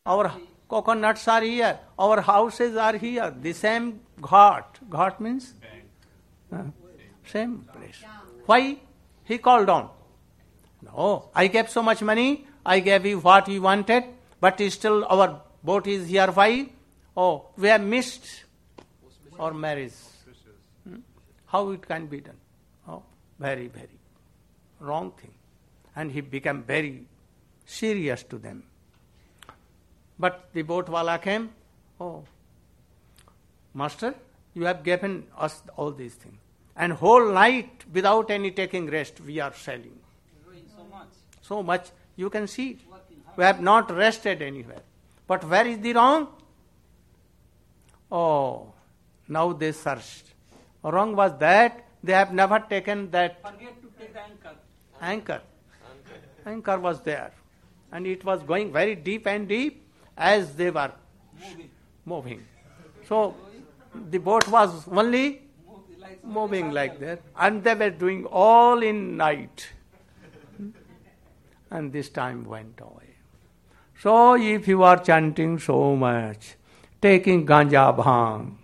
Our coconuts are here. Our houses are here. The same ghat. Ghat means? Same place. Why? He called on. No, I gave so much money. I gave you what you wanted. But still our boat is here. Why? Oh, we have missed our marriage. How it can be done? Oh, very, very wrong thing. And he became very serious to them. But the boat wala came, oh, Master, you have given us all these things. And whole night, without any taking rest, we are sailing. So much, you can see. We have not rested anywhere. But where is the wrong? Oh, now they searched. Wrong was that they have never taken that. Forget to take the Anchor. Anchor was there. And it was going very deep and deep as they were moving. So the boat was only moving like that. And they were doing all in night. And this time went away. So if you are chanting so much, taking ganja bhang,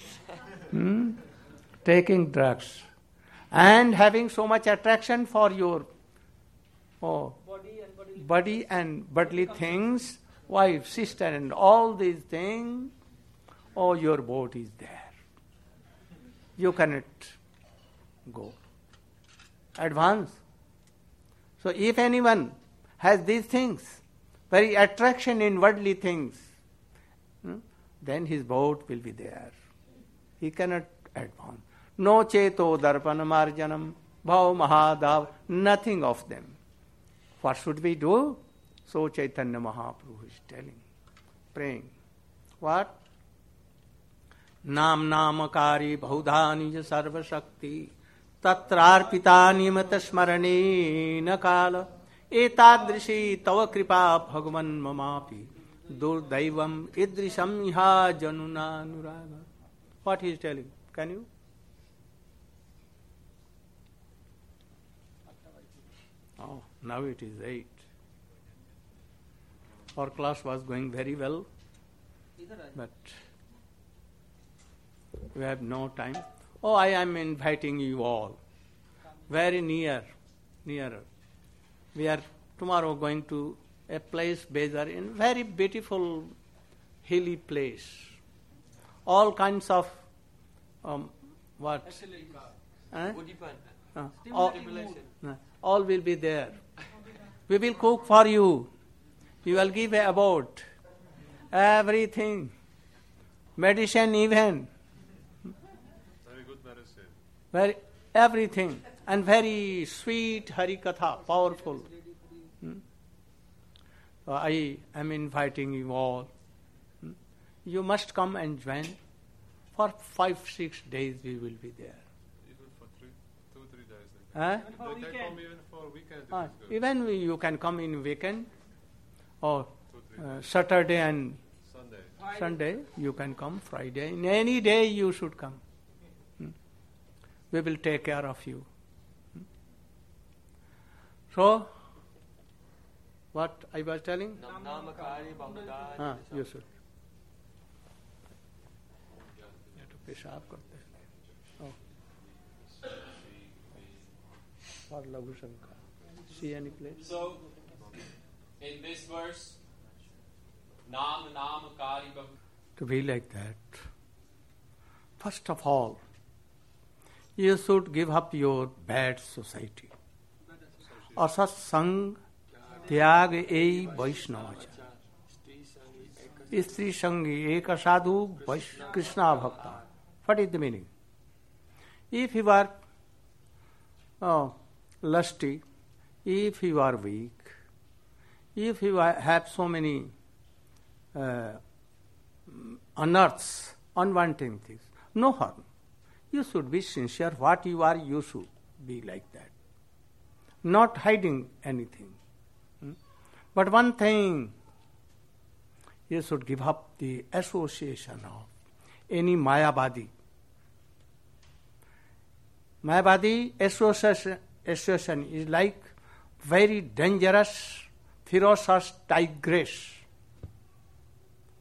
taking drugs, and having so much attraction for your body and bodily things, wife, sister, and all these things, your boat is there. You cannot go. Advance. So if anyone has these things, very attraction in worldly things, then his boat will be there. He cannot advance. No cheto darpana marjanam, bhav mahadav, nothing of them. What should we do? So Chaitanya Mahaprabhu is telling, praying. What? Nam namakari bhaudhani sarva shakti tatrarpita nimata smarane nakala etadrishi tava kripa bhagavan mamapi durdaivam idrisham iha januna nuraga. What he is telling? Can you? Oh, now it is 8. Our class was going very well, but we have no time. Oh, I am inviting you all. Very nearer. We are tomorrow going to a place, Bezar, in very beautiful hilly place. All kinds of what? All will be there. We will cook for you. We will give about everything. Medicine even. Very good medicine. Very everything. And very sweet Harikatha, powerful. So I am inviting you all. You must come and join. For 5-6 days we will be there. Even for 2-3 days. They can come even for weekend. Even you can come in weekend or Saturday and Sunday you can come. Friday, in any day you should come. We will take care of you. So, what I was telling? You should. पेशाब करते हैं और लघु शंका. See any place? So, in this verse, Nam Kari Bhakti. To be like that, first of all, you should give up your bad society. Asat sang tyag ei vaishnavacha. Istri sangi eka sadhu Krishna bhakta. What is the meaning? If you are lusty, if you are weak, if you have so many unearths, unwanting things, no harm. You should be sincere. What you are, you should be like that. Not hiding anything. But one thing, you should give up the association of any Mayavadi. Mayavadi association is like very dangerous, ferocious tigress.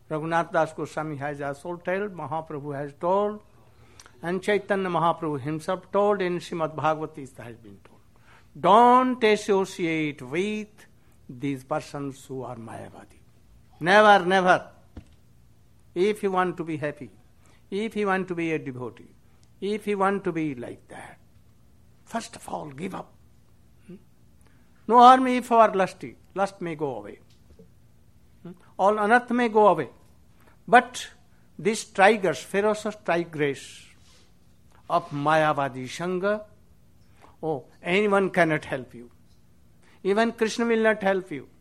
Raghunath Das Goswami has also told, Mahaprabhu has told, and Chaitanya Mahaprabhu himself told, in Srimad Bhagavatam has been told. Don't associate with these persons who are Mayavadi. Never, never. If you want to be happy, if you want to be a devotee, if you want to be like that, first of all, give up. No harm if you are lusty. Lust may go away. All anarth may go away. But these tigers, ferocious tigers of Mayavadi Sangha, anyone cannot help you. Even Krishna will not help you.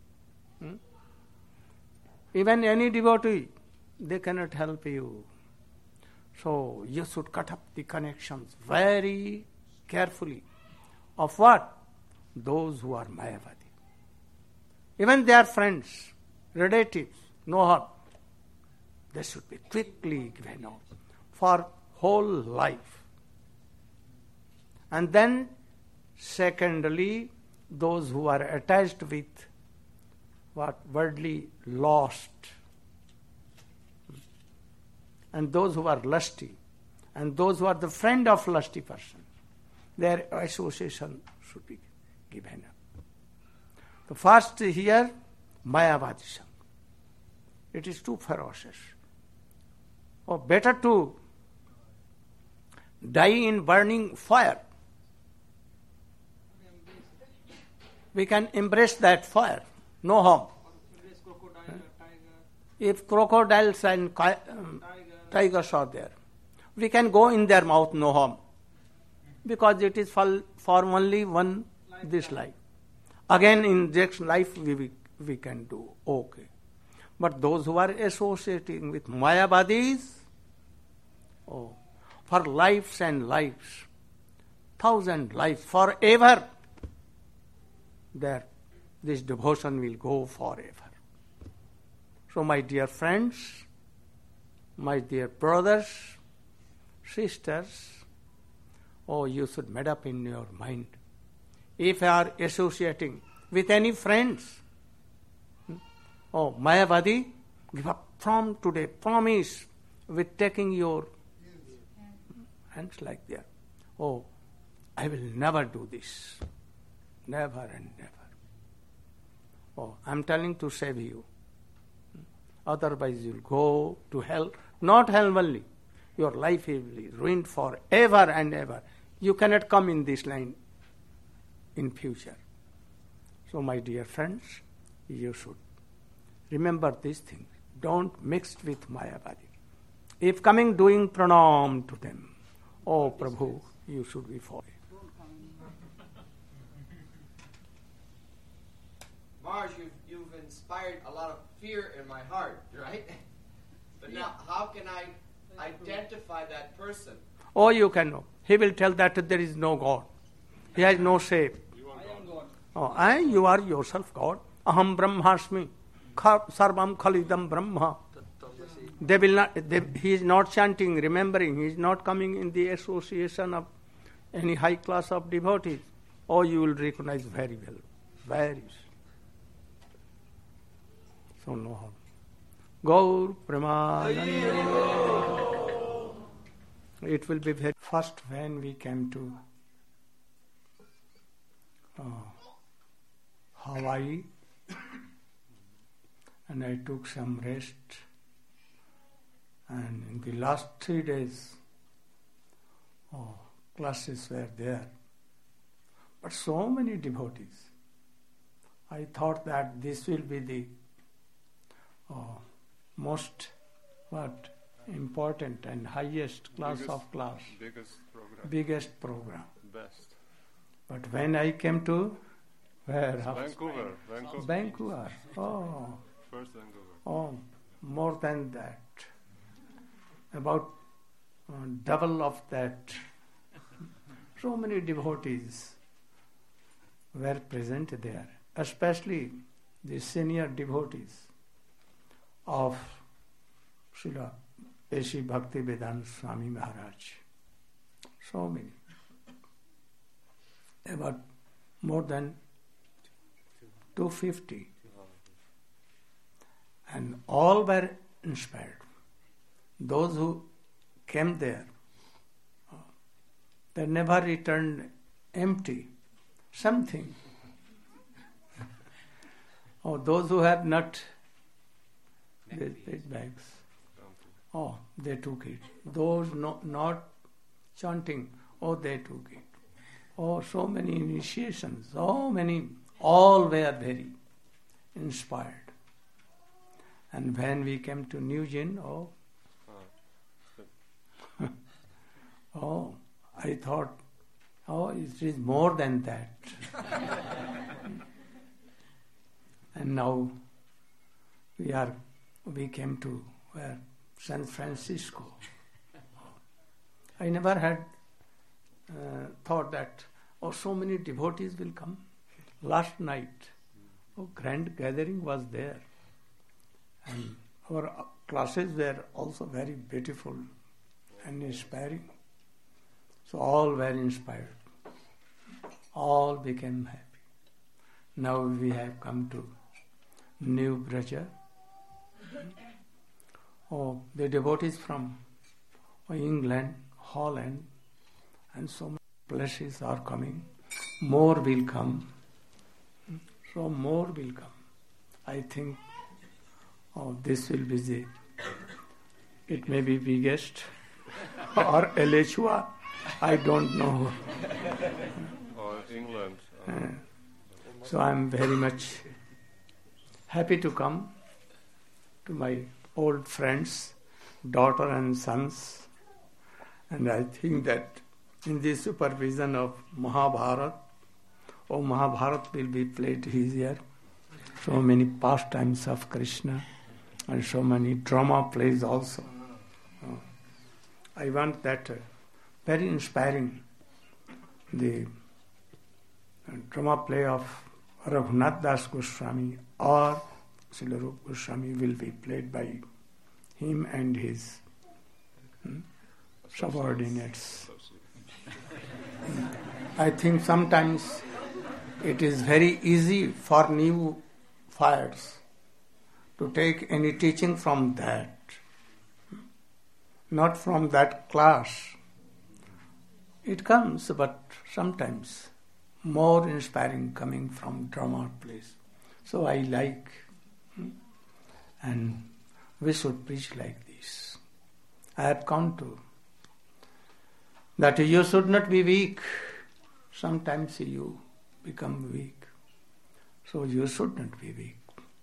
Even any devotee, they cannot help you. So you should cut up the connections very carefully. Of what? Those who are Mayavadi. Even their friends, relatives, no harm. They should be quickly given up for whole life. And then, secondly, those who are attached with what? Worldly lost. And those who are lusty. And those who are the friend of lusty person. Their association should be given up. The first here, Mayavadi Sangha. It is too ferocious. Better to die in burning fire. We can embrace that fire. No harm. If crocodiles and tigers are there, we can go in their mouth, no harm. Because it is for only one this life. Again in next life we can do okay. But those who are associating with Mayavadis, for lives and lives, 1,000 lives, forever, this devotion will go forever. So my dear friends, my dear brothers, sisters, you should make up in your mind. If you are associating with any friends, Mayavadi, give up from today. Promise with taking your hands like that. I will never do this. Never and never. I'm telling to save you. Otherwise you'll go to hell. Not hell only. Your life will be ruined forever and ever. You cannot come in this line in future. So my dear friends, you should remember these things. Don't mix with Mayavadi. If coming doing pranam to them, Prabhu, you should be followed. Maharaj, you've inspired a lot of fear in my heart, right? But now, how can I identify that person? You can know. He will tell that there is no God. He has no shape. You are yourself God. Aham Brahmasmi. Sarvam Khalidam Brahma. They will not. He is not chanting, remembering. He is not coming in the association of any high class of devotees. You will recognize very well. Very. So no harm. Gaur Premanande. It will be very first when we came to Hawaii, and I took some rest, and in the last 3 days classes were there, but so many devotees. I thought that this will be the most important and highest class of class, biggest program. Best. But when I came to where? Vancouver. Vancouver. First Vancouver. More than that. About double of that. So many devotees were present there, especially the senior devotees of Srila Peshi Bhakti Vedanta Swami Maharaj. So many. About more than 250. And all were inspired. Those who came there, they never returned empty. Something. Those who have not big bags, they took it. Those not chanting, they took it. So many initiations, all were very inspired. And when we came to New Gin, I thought, it is more than that. And now we came to San Francisco. I never had thought that, so many devotees will come. Last night, grand gathering was there. And our classes were also very beautiful and inspiring. So all were inspired. All became happy. Now we have come to New Braja. The devotees from England, Holland, and so many places are coming. More will come. So more will come. I think this will be it may be biggest or Alachua. I don't know. Or England. So I am very much happy to come to my old friends, daughter and sons. And I think that in the supervision of Mahabharata, Mahabharata will be played here. So many pastimes of Krishna and so many drama plays also. I want that very inspiring, the drama play of Raghunath Das Goswami or Srila Rupa Goswami will be played by him and his subordinates. I think sometimes it is very easy for new fires to take any teaching from that, not from that class. It comes, but sometimes more inspiring coming from drama plays. So I like, and we should preach like this. I have come to that you should not be weak. Sometimes you become weak. So you should not be weak.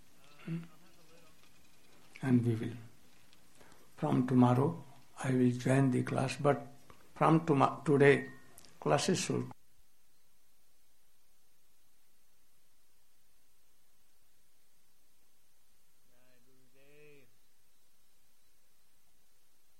And we will. From tomorrow, I will join the class, but from today, classes should